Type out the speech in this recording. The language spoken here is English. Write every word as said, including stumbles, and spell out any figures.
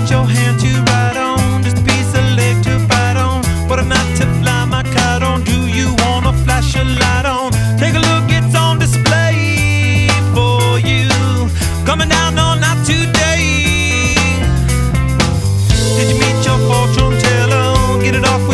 your hand to ride on, just a piece of leg to bite on. What a night to fly my kite on. Do you wanna flash a light on? Take a look, it's on display for you. Coming down all night today. Did you meet your fortune teller? Get it off